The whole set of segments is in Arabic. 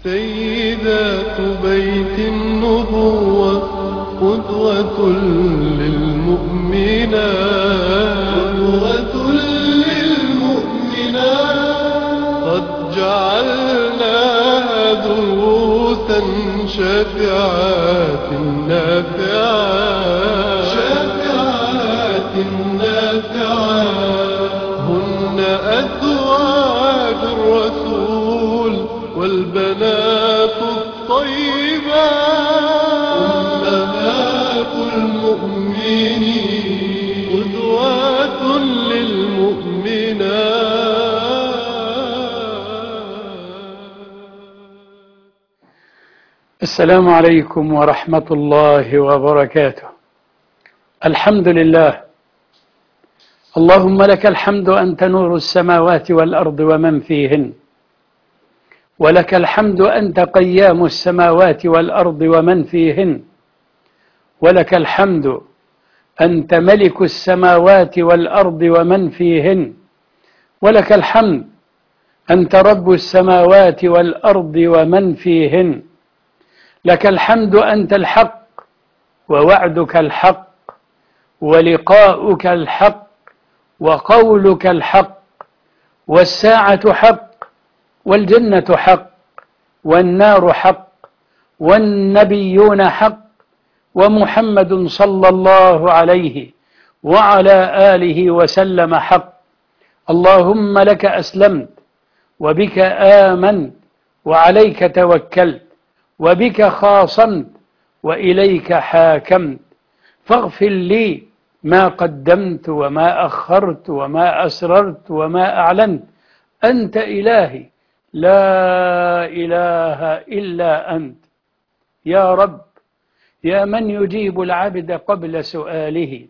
سيدات بيت النبوة قدوة للمؤمنات قد جعلناها دروسا شافعات نافعات هن أزواج الرسول والبنات الطيبات أمهات المؤمنين قدوات للمؤمنات. السلام عليكم ورحمة الله وبركاته. الحمد لله، اللهم لك الحمد أنت نور السماوات والأرض ومن فيهن، ولك الحمد أنت قيام السماوات والأرض ومن فيهن، ولك الحمد أنت ملك السماوات والأرض ومن فيهن، ولك الحمد أنت رب السماوات والأرض ومن فيهن، لك الحمد أنت الحق ووعدك الحق ولقاؤك الحق وقولك الحق، والساعة حق والجنة حق والنار حق والنبيون حق ومحمد صلى الله عليه وعلى آله وسلم حق. اللهم لك أسلمت وبك آمنت وعليك توكلت وبك خاصمت وإليك حاكمت، فاغفر لي ما قدمت وما أخرت وما أسررت وما أعلنت، أنت إلهي لا إله إلا أنت. يا رب، يا من يجيب العبد قبل سؤاله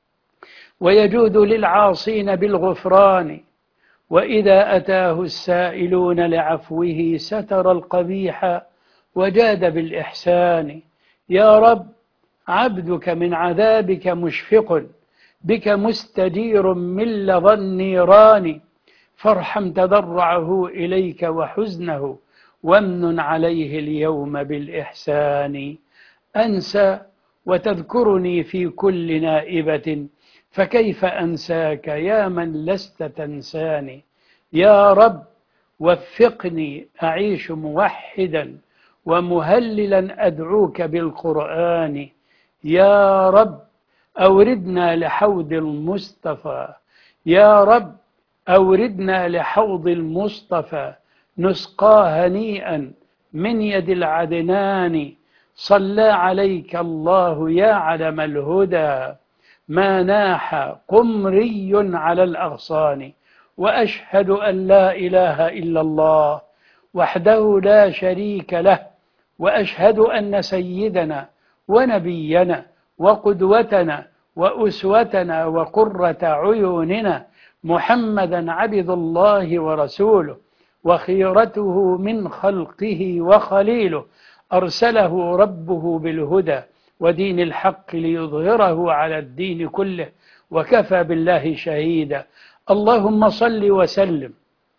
ويجود للعاصين بالغفران، وإذا أتاه السائلون لعفوه ستر القبيح وجاد بالإحسان. يا رب، عبدك من عذابك مشفق، بك مستجير من لظى النيران، فارحم تضرعه إليك وحزنه وامنن عليه اليوم بالإحسان. أنسى وتذكرني في كل نائبة، فكيف أنساك يا من لست تنساني. يا رب، وفقني أعيش موحدا ومهللا أدعوك بالقرآن. يا رب، أوردنا لحوض المصطفى، يا رب أوردنا لحوض المصطفى، نسقى هنيئا من يد العدنان. صلى عليك الله يا علم الهدى، ما ناح قمري على الأغصان. وأشهد أن لا إله إلا الله وحده لا شريك له، وأشهد أن سيدنا ونبينا وقدوتنا وأسوتنا وقرة عيوننا محمدا عبد الله ورسوله وخيرته من خلقه وخليله، أرسله ربه بالهدى ودين الحق ليظهره على الدين كله، وكفى بالله شهيدا. اللهم صل وسلم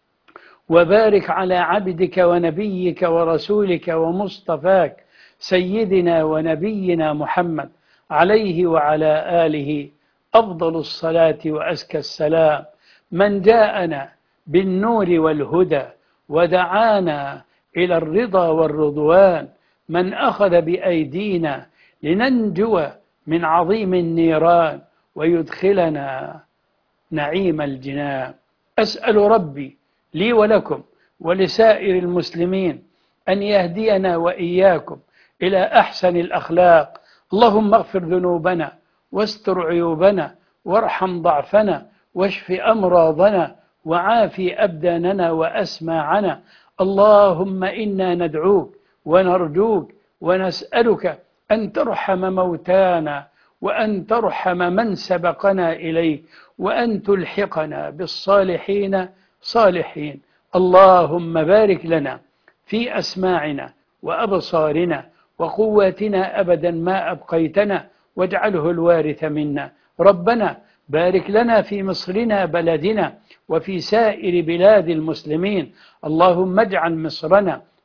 وبارك على عبدك ونبيك ورسولك ومصطفاك سيدنا ونبينا محمد، عليه وعلى آله أفضل الصلاة وأزكى السلام، من جاءنا بالنور والهدى ودعانا إلى الرضا والرضوان، من أخذ بأيدينا لننجو من عظيم النيران ويدخلنا نعيم الجنان. أسأل ربي لي ولكم ولسائر المسلمين أن يهدينا وإياكم إلى أحسن الأخلاق. اللهم اغفر ذنوبنا واستر عيوبنا وارحم ضعفنا واشف أمراضنا وعافي أبداننا وأسماعنا. اللهم إنا ندعوك ونرجوك ونسألك أن ترحم موتانا وأن ترحم من سبقنا إليك وأن تلحقنا بالصالحين صالحين. اللهم بارك لنا في أسماعنا وأبصارنا وقواتنا أبدا ما أبقيتنا، واجعله الوارث منا. ربنا بارك لنا في مصرنا بلدنا وفي سائر بلاد المسلمين. اللهم اجعل مصرنا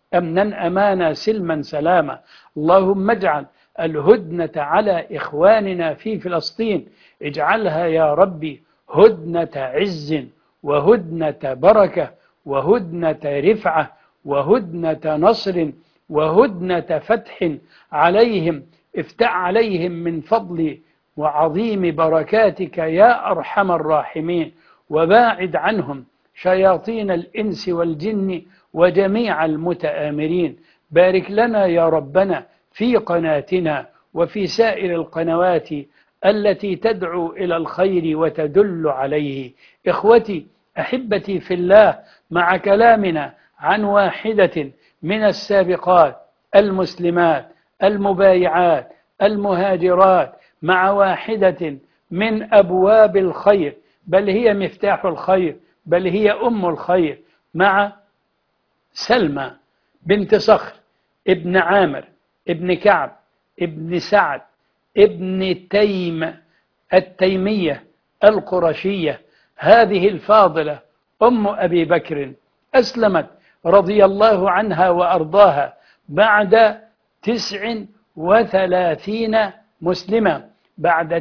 أمنا أمانا سلما سلاما. اللهم اجعل الهدنة على إخواننا في فلسطين، اجعلها يا ربي هدنة عز وهدنة بركة وهدنة رفعة وهدنة نصر وهدنة فتح عليهم. افتح عليهم من فضل وعظيم بركاتك يا أرحم الراحمين، وباعد عنهم شياطين الإنس والجن وجميع المتآمرين. بارك لنا يا ربنا في قناتنا وفي سائر القنوات التي تدعو إلى الخير وتدل عليه. إخوتي أحبتي في الله، مع كلامنا عن واحدة من السابقات المسلمات المبايعات المهاجرات، مع واحدة من أبواب الخير، بل هي مفتاح الخير، بل هي أم الخير، مع سلمى بنت صخر ابن عامر ابن كعب ابن سعد ابن تيم التيمية القرشية. هذه الفاضلة أم أبي بكر أسلمت رضي الله عنها وأرضاها بعد 39 مسلمة، بعد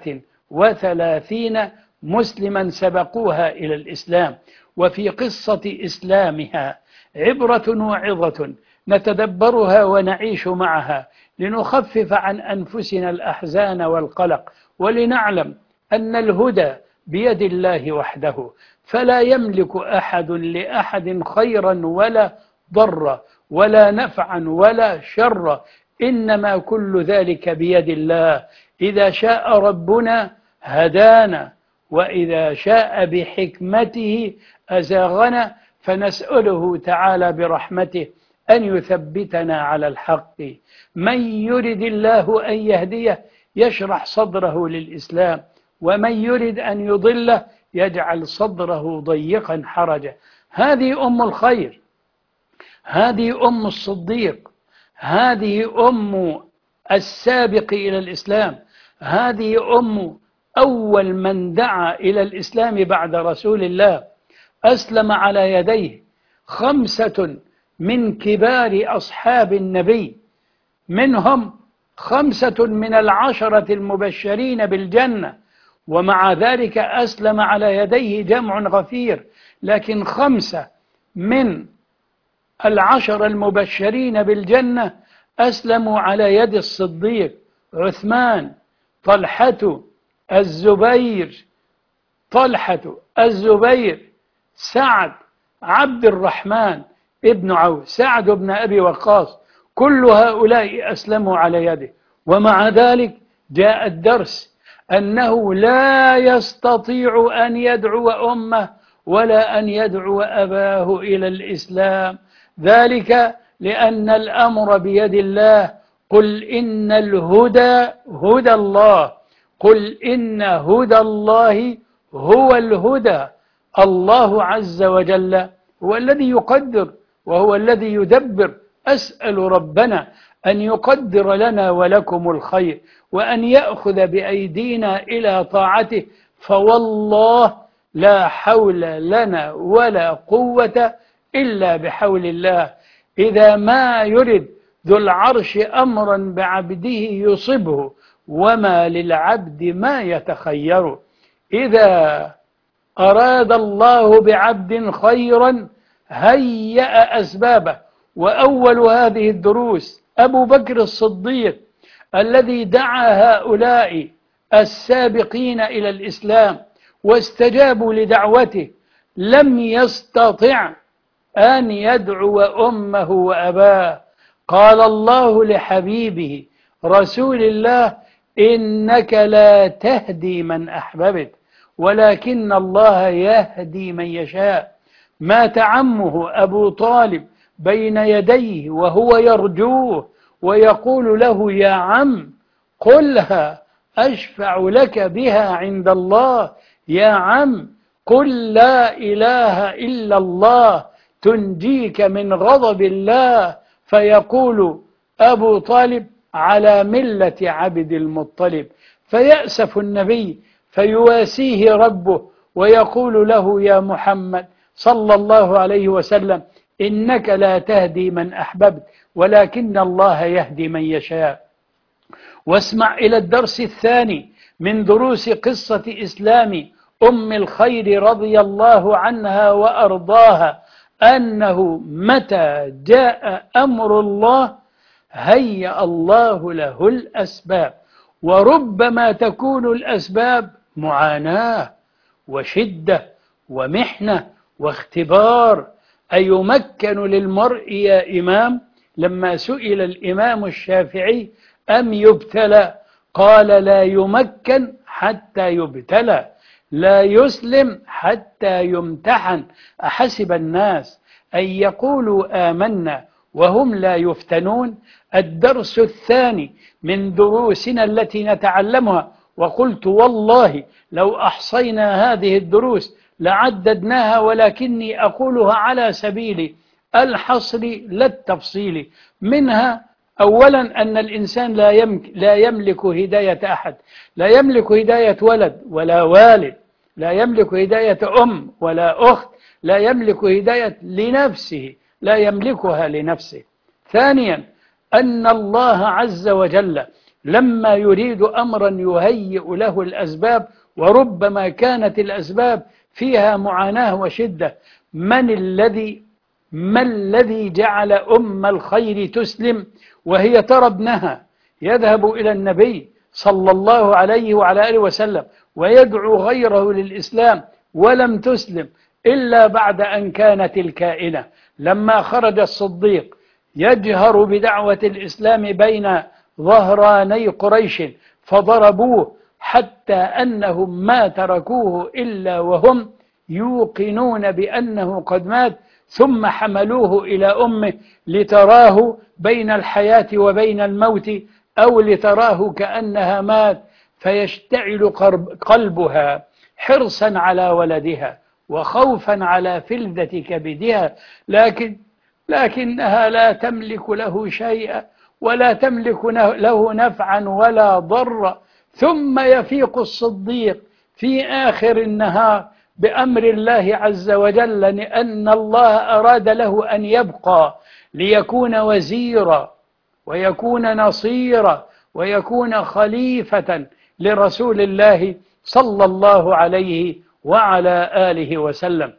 39 مسلما سبقوها إلى الإسلام. وفي قصة إسلامها عبرة وعظة نتدبرها ونعيش معها لنخفف عن أنفسنا الأحزان والقلق، ولنعلم أن الهدى بيد الله وحده، فلا يملك أحد لأحد خيرا ولا ضرا ولا نفعا ولا شرا، إنما كل ذلك بيد الله. إذا شاء ربنا هدانا، وإذا شاء بحكمته أزاغنا، فنسأله تعالى برحمته أن يثبتنا على الحق. من يرد الله أن يهديه يشرح صدره للإسلام، ومن يرد أن يضله يجعل صدره ضيقا حرجا. هذه أم الخير، هذه أم الصديق، هذه أم السابق إلى الإسلام، هذه أم أول من دعا إلى الإسلام بعد رسول الله. أسلم على يديه 5 من كبار أصحاب النبي، منهم 5 من 10 المبشرين بالجنة، ومع ذلك أسلم على يديه جمع غفير، لكن 5 من 10 المبشرين بالجنة أسلموا على يد الصديق: عثمان، طلحة، الزبير، سعد، عبد الرحمن ابن عوف، سعد بن أبي وقاص، كل هؤلاء أسلموا على يده. ومع ذلك جاء الدرس أنه لا يستطيع أن يدعو أمه ولا أن يدعو أباه إلى الإسلام، ذلك لأن الأمر بيد الله. قل إن الهدى هدى الله، قل إن هدى الله هو الهدى. الله عز وجل هو الذي يقدر وهو الذي يدبر. أسأل ربنا أن يقدر لنا ولكم الخير، وأن يأخذ بأيدينا إلى طاعته، فوالله لا حول لنا ولا قوة إلا بحول الله. إذا ما يرد ذو العرش أمرا بعبده يصبه، وما للعبد ما يتخير. إذا أراد الله بعبد خيرا هيأ أسبابه. وأول هذه الدروس أبو بكر الصديق الذي دعا هؤلاء السابقين إلى الإسلام واستجابوا لدعوته، لم يستطع أن يدعو أمه وأباه. قال الله لحبيبه رسول الله: إنك لا تهدي من أحببت ولكن الله يهدي من يشاء. مات عمه أبو طالب بين يديه وهو يرجوه ويقول له: يا عم قلها أشفع لك بها عند الله، يا عم قل لا إله إلا الله تنجيك من غضب الله. فيقول أبو طالب: على ملة عبد المطلب. فيأسف النبي فيواسيه ربه ويقول له: يا محمد صلى الله عليه وسلم: إنك لا تهدي من أحببت ولكن الله يهدي من يشاء. واسمع إلى الدرس الثاني من دروس قصة إسلام أم الخير رضي الله عنها وأرضاها، أنه متى جاء أمر الله هيأ الله له الأسباب، وربما تكون الأسباب معاناة وشدة ومحنة واختبار. أيمكن للمرء يا إمام؟ لما سئل الإمام الشافعي أم يبتلى؟ قال لا يمكن حتى يبتلى، لا يسلم حتى يمتحن. أحسب الناس أن يقولوا آمنا وهم لا يفتنون؟ الدرس الثاني من دروسنا التي نتعلمها، وقلت والله لو أحصينا هذه الدروس لعددناها، ولكني أقولها على سبيل الحصر لا التفصيل. منها أولا أن الإنسان لا يملك هداية أحد، لا يملك هداية ولد ولا والد، لا يملك هداية أم ولا أخت، لا يملك هداية لنفسه، لا يملكها لنفسه. ثانيا أن الله عز وجل لما يريد أمرا يهيئ له الأسباب، وربما كانت الأسباب فيها معاناة وشدة. ما الذي جعل أم الخير تسلم وهي ترى ابنها يذهب إلى النبي صلى الله عليه وعلى آله وسلم ويدعو غيره للإسلام ولم تسلم إلا بعد أن كانت الكائنة؟ لما خرج الصديق يجهر بدعوة الإسلام بين ظهراني قريش فضربوه حتى أنهم ما تركوه إلا وهم يوقنون بأنه قد مات، ثم حملوه إلى أمه لتراه بين الحياة وبين الموت، أو لتراه كأنها مات، فيشتعل قلبها حرصا على ولدها وخوفا على فلذة كبدها، لكنها لا تملك له شيئا ولا تملك له نفعا ولا ضرا. ثم يفيق الصديق في آخر النهار بأمر الله عز وجل، لأن الله أراد له أن يبقى ليكون وزيرا ويكون نصيرا ويكون خليفة لرسول الله صلى الله عليه وعلى آله وسلم.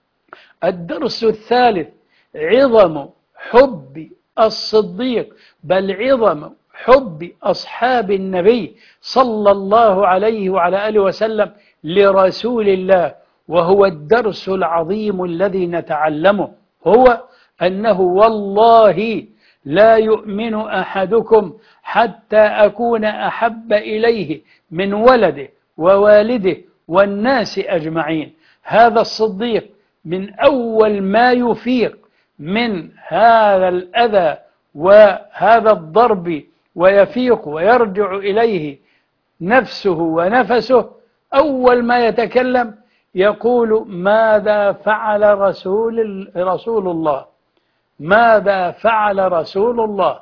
الدرس الثالث عظم حب الصديق، بل عظم حب أصحاب النبي صلى الله عليه وعلى آله وسلم لرسول الله. وهو الدرس العظيم الذي نتعلمه، هو أنه والله لا يؤمن أحدكم حتى أكون أحب إليه من ولده ووالده والناس أجمعين. هذا الصديق من أول ما يفيق من هذا الأذى وهذا الضرب ويفيق ويرجع إليه نفسه ونفسه، أول ما يتكلم يقول ماذا فعل رسول الله؟ ماذا فعل رسول الله؟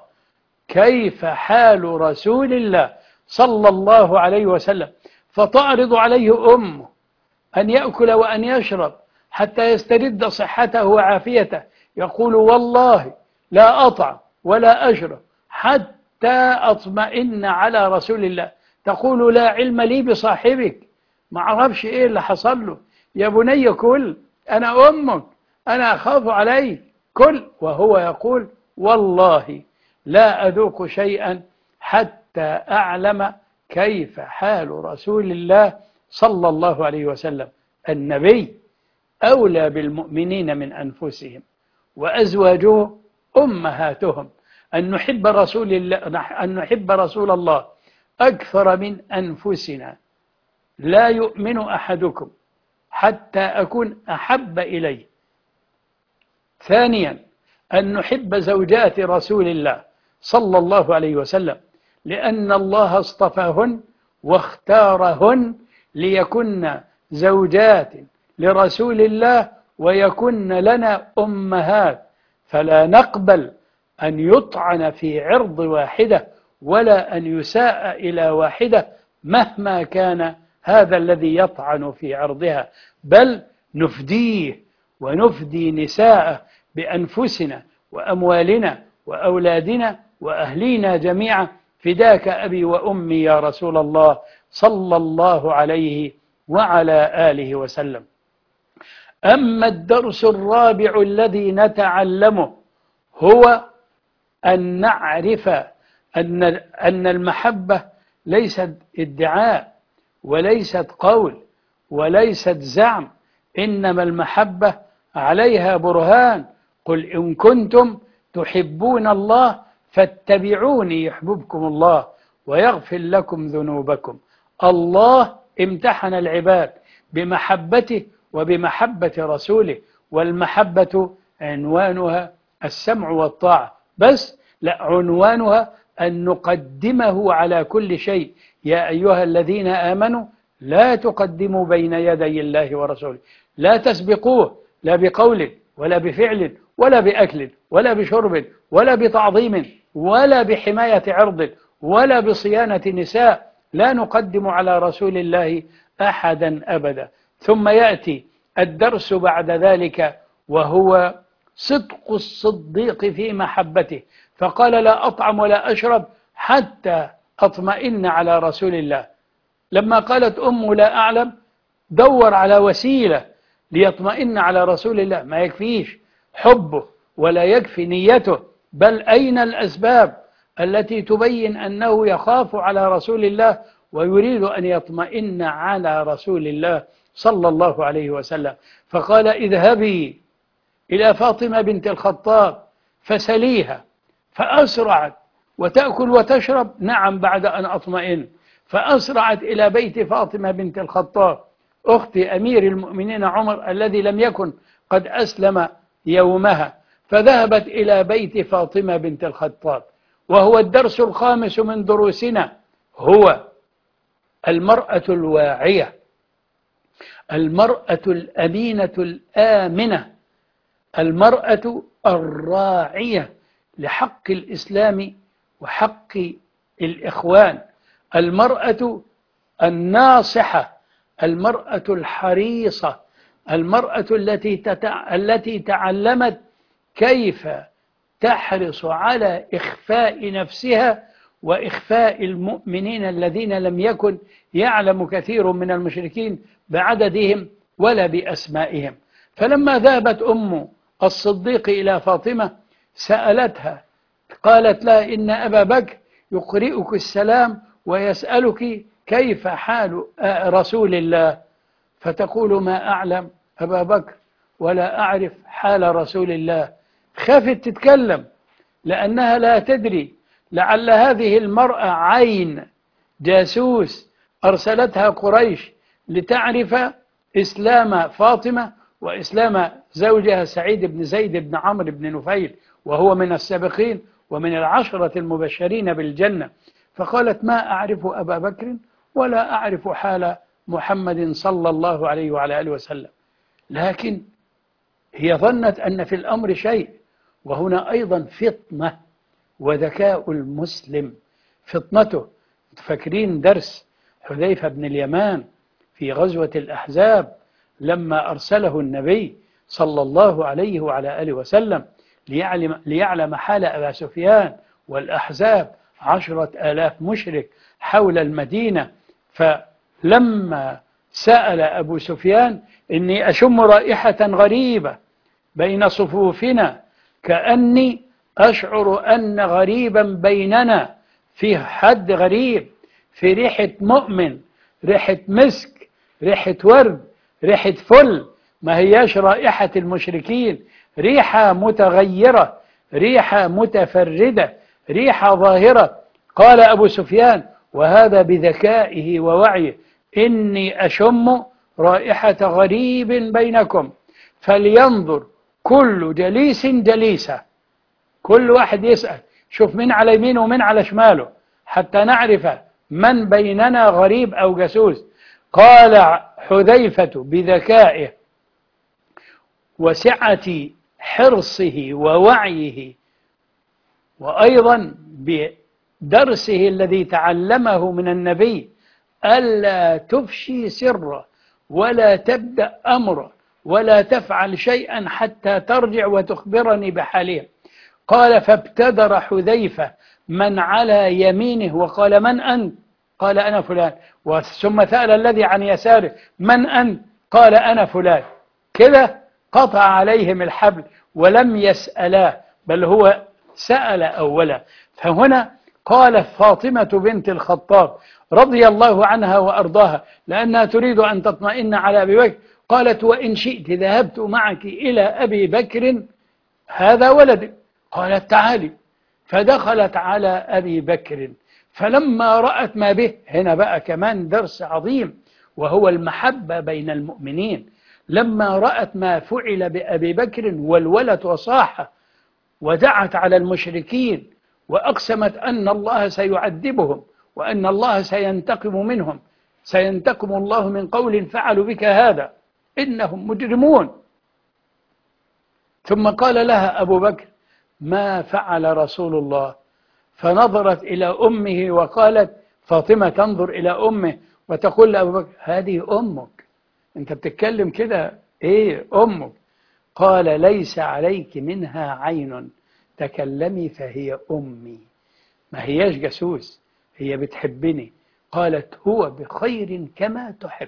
كيف حال رسول الله صلى الله عليه وسلم؟ فتعرض عليه أمه أن يأكل وأن يشرب حتى يسترد صحته وعافيته، يقول والله لا أطعم ولا أشرب حتى أطمئن على رسول الله. تقول لا علم لي بصاحبك، ما أعرفش إيه اللي حصل له، يا بني كل، أنا أمك، أنا أخاف عليك، كل. وهو يقول والله لا أذوق شيئا حتى أعلم كيف حال رسول الله صلى الله عليه وسلم. النبي أولى بالمؤمنين من أنفسهم، وأزواجه أمهاتهم. أن نحب رسول الله أكثر من أنفسنا. لا يؤمن أحدكم حتى أكون أحب إليه. ثانيا أن نحب زوجات رسول الله صلى الله عليه وسلم، لأن الله اصطفاهن واختارهن ليكن زوجات لرسول الله ويكن لنا أمهات، فلا نقبل أن يطعن في عرض واحدة ولا أن يساء إلى واحدة مهما كان هذا الذي يطعن في عرضها، بل نفديه ونفدي نساءه بأنفسنا وأموالنا وأولادنا وأهلينا جميعا فداك أبي وأمي يا رسول الله صلى الله عليه وعلى آله وسلم. أما الدرس الرابع الذي نتعلمه هو أن نعرف أن المحبة ليست ادعاء وليست قول وليست زعم، إنما المحبة عليها برهان. قل إن كنتم تحبون الله فاتبعوني يحببكم الله ويغفر لكم ذنوبكم. الله امتحن العباد بمحبته وبمحبة رسوله، والمحبة عنوانها السمع والطاعة، بس لا، عنوانها أن نقدمه على كل شيء. يا أيها الذين آمنوا لا تقدموا بين يدي الله ورسوله، لا تسبقوه لا بقول ولا بفعل ولا بأكل ولا بشرب ولا بتعظيم ولا بحماية عرض ولا بصيانة نساء، لا نقدم على رسول الله أحدا أبدا. ثم يأتي الدرس بعد ذلك وهو صدق الصديق في محبته، فقال لا أطعم ولا أشرب حتى أطمئن على رسول الله. لما قالت أمه لا أعلم، دور على وسيلة ليطمئن على رسول الله، ما يكفيش حبه ولا يكفي نيته، بل أين الأسباب التي تبين أنه يخاف على رسول الله ويريد أن يطمئن على رسول الله صلى الله عليه وسلم. فقال اذهبي إلى فاطمة بنت الخطاب فسليها، فأسرعت وتأكل وتشرب، نعم بعد أن أطمئن. فأسرعت إلى بيت فاطمة بنت الخطاب أخت أمير المؤمنين عمر الذي لم يكن قد أسلم يومها، فذهبت إلى بيت فاطمة بنت الخطاب. وهو الدرس الخامس من دروسنا، هو المرأة الواعية، المرأة الأمينة الآمنة، المرأة الراعية لحق الإسلام وحق الإخوان، المرأة الناصحة، المرأة الحريصة، المرأة التي تعلمت كيف تحرص على إخفاء نفسها وإخفاء المؤمنين الذين لم يكن يعلم كثير من المشركين بعددهم ولا بأسمائهم. فلما ذهبت أم الصديق إلى فاطمة سألتها، قالت لها إن أبا بكر يقرئك السلام ويسألك كيف حال رسول الله، فتقول ما أعلم أبا بكر ولا أعرف حال رسول الله. خافت تتكلم لأنها لا تدري، لعل هذه المرأة عين جاسوس أرسلتها قريش لتعرف إسلام فاطمة وإسلام زوجها سعيد بن زيد بن عمرو بن نفيل، وهو من السابقين ومن العشرة المبشرين بالجنة. فقالت ما أعرف أبا بكر ولا أعرف حال محمد صلى الله عليه وعلى آله وسلم، لكن هي ظنت أن في الأمر شيء. وهنا أيضا فطنة وذكاء المسلم، فطنته. فاكرين درس حذيفة بن اليمان في غزوة الأحزاب لما أرسله النبي صلى الله عليه وعلى آله وسلم ليعلم حال أبا سفيان والأحزاب 10,000 مشرك حول المدينة. فلما سأل أبو سفيان إني أشم رائحة غريبة بين صفوفنا كأني أشعر أن غريبا بيننا، فيه حد غريب، في ريحة مؤمن، ريحة مسك، ريحة ورد، ريحة فل، ما هياش رائحة المشركين، ريحة متغيرة، ريحة متفردة، ريحة ظاهرة. قال أبو سفيان وهذا بذكائه ووعيه إني أشم رائحة غريب بينكم، فلينظر كل جليس جليسة، كل واحد يسأل شوف مين على يمينه ومين على شماله حتى نعرف من بيننا غريب أو جاسوس. قال حذيفة بذكائه وسعة حرصه ووعيه، وأيضا بدرسه الذي تعلمه من النبي ألا تفشي سره ولا تبدأ أمره ولا تفعل شيئا حتى ترجع وتخبرني بحالها. قال فابتدر حذيفة من على يمينه وقال من أنت؟ قال أنا فلان. ثم سأل الذي عن يساره من أنت؟ قال أنا فلان. كده قطع عليهم الحبل ولم يسألا، بل هو سأل أولا. فهنا قالت فاطمة بنت الخطاب رضي الله عنها وأرضاها لأنها تريد أن تطمئن على أبي بكر، قالت وإن شئت ذهبت معك إلى أبي بكر هذا ولدك. قالت تعالي، فدخلت على أبي بكر فلما رأت ما به، هنا بقى كمان درس عظيم وهو المحبة بين المؤمنين، لما رأت ما فعل بأبي بكر والولد وصاح ودعت على المشركين وأقسمت أن الله سيعذبهم وأن الله سينتقم منهم، سينتقم الله من قول فعلوا بك هذا إنهم مجرمون. ثم قال لها أبو بكر ما فعل رسول الله؟ فنظرت إلى أمه وقالت فاطمة تنظر إلى أمه وتقول لأبو بكر هذه أمك، أنت بتتكلم كده إيه أمك؟ قال ليس عليك منها عين، تكلمي فهي أمي، ما هياش جاسوس، هي بتحبني. قالت هو بخير كما تحب.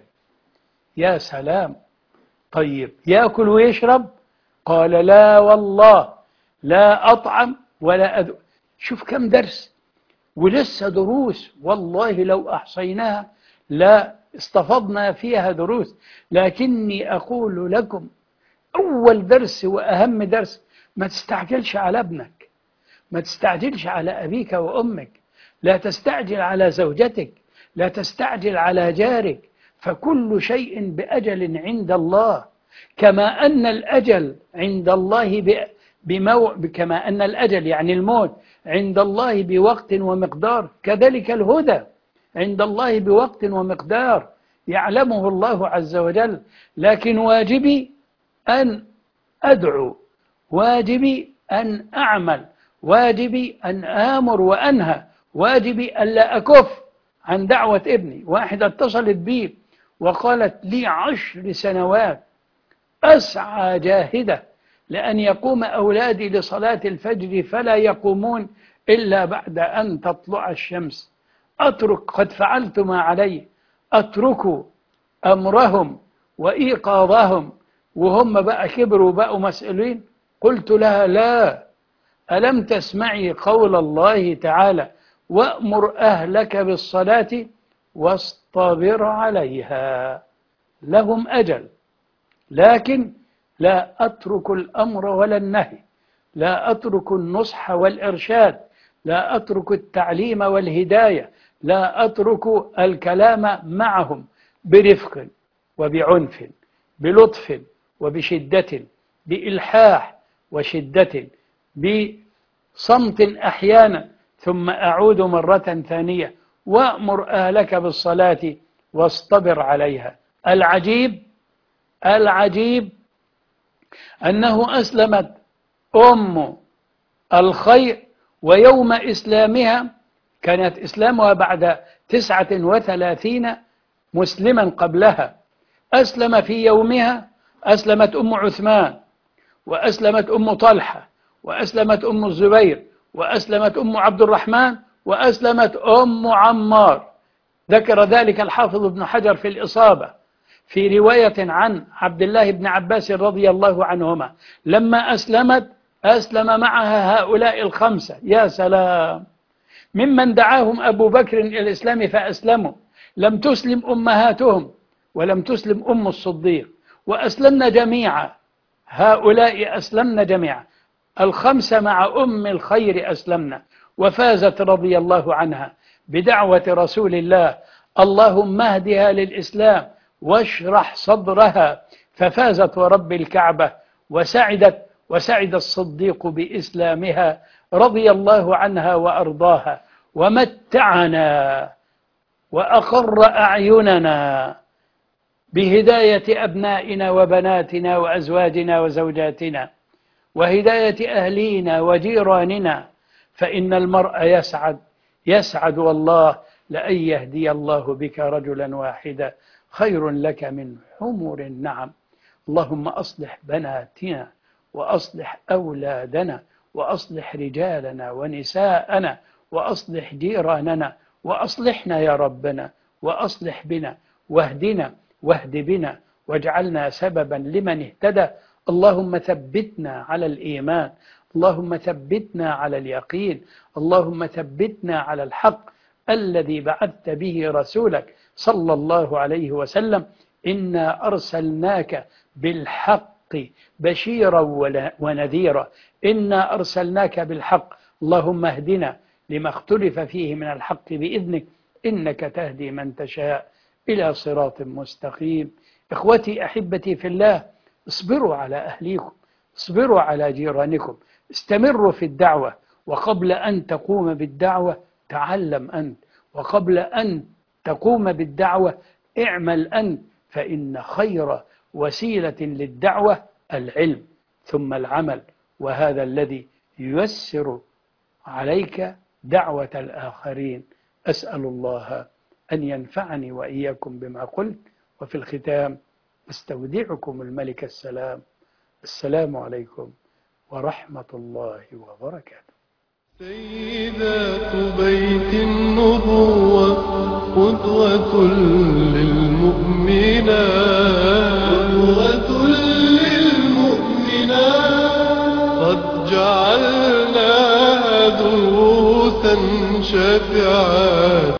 يا سلام. طيب يأكل ويشرب؟ قال لا والله لا أطعم ولا أدعو. شوف كم درس ولسه دروس، والله لو أحصيناها لا استفضنا فيها دروس، لكني أقول لكم أول درس وأهم درس ما تستعجلش على ابنك، ما تستعجلش على أبيك وأمك، لا تستعجل على زوجتك، لا تستعجل على جارك، فكل شيء بأجل عند الله. كما أن الأجل عند الله كما أن الأجل يعني الموت عند الله بوقت ومقدار، كذلك الهدى عند الله بوقت ومقدار يعلمه الله عز وجل. لكن واجبي أن أدعو، واجبي أن أعمل، واجبي أن آمر وأنهى، واجبي أن لا أكف عن دعوة ابني. واحدة اتصلت بي وقالت لي 10 سنوات أسعى جاهدة لأن يقوم أولادي لصلاة الفجر فلا يقومون إلا بعد أن تطلع الشمس، أترك قد فعلت ما علي، أترك أمرهم وإيقاظهم وهم بقى كبروا بقوا مسؤولين؟ قلت لها لا، ألم تسمعي قول الله تعالى وأمر أهلك بالصلاة واصطبر عليها، لهم أجل، لكن لا أترك الأمر ولا النهي، لا أترك النصح والإرشاد، لا أترك التعليم والهداية، لا أترك الكلام معهم برفق وبعنف، بلطف وبشدة، بإلحاح وشدة، بصمت أحيانا ثم أعود مرة ثانية، وأمر أهلك بالصلاة واصطبر عليها. العجيب أنه أسلمت أم الخير، ويوم إسلامها كانت إسلامها بعد 39 مسلما قبلها، أسلم في يومها أسلمت أم عثمان، وأسلمت أم طلحة، وأسلمت أم الزبير، وأسلمت أم عبد الرحمن، وأسلمت أم عمار. ذكر ذلك الحافظ ابن حجر في الإصابة في رواية عن عبد الله بن عباس رضي الله عنهما، لما أسلمت أسلم معها هؤلاء ال5. يا سلام، ممن دعاهم أبو بكر إلى الإسلام فأسلموا، لم تسلم أمهاتهم ولم تسلم أم الصديق، وأسلمنا جميعا، هؤلاء أسلمنا جميعا، ال5 مع أم الخير أسلمنا، وفازت رضي الله عنها بدعوة رسول الله اللهم اهدها للإسلام واشرح صدرها، ففازت ورب الكعبة وسعد الصديق بإسلامها رضي الله عنها وأرضاها، ومتعنا وأقر أعيننا بهداية أبنائنا وبناتنا وأزواجنا وزوجاتنا وهداية أهلينا وجيراننا، فإن المرء يسعد والله لأن يهدي الله بك رجلا واحدا خير لك من حمر النعم. اللهم أصلح بناتنا وأصلح أولادنا وأصلح رجالنا ونساءنا وأصلح جيراننا وأصلحنا يا ربنا وأصلح بنا واهدنا واهد بنا واجعلنا سببا لمن اهتدى. اللهم ثبتنا على الإيمان، اللهم ثبتنا على اليقين، اللهم ثبتنا على الحق الذي بعثت به رسولك صلى الله عليه وسلم. إنا أرسلناك بالحق بشيرا ونذيرا، إنا أرسلناك بالحق. اللهم اهدنا لما اختلف فيه من الحق بإذنك، إنك تهدي من تشاء إلى صراط مستقيم. إخوتي أحبتي في الله، اصبروا على أهليكم، اصبروا على جيرانكم، استمروا في الدعوة. وقبل أن تقوم بالدعوة تعلم أنت، وقبل أن تقوم بالدعوة اعمل أنت، فإن خير وسيلة للدعوة العلم ثم العمل، وهذا الذي ييسر عليك دعوة الآخرين. أسأل الله أن ينفعني وإياكم بما قلت. وفي الختام استودعكم الملك السلام. السلام عليكم ورحمة الله وبركاته. سيدات بيت النبوة قدوة للمؤمنات قد جعلناها دروسا شافعات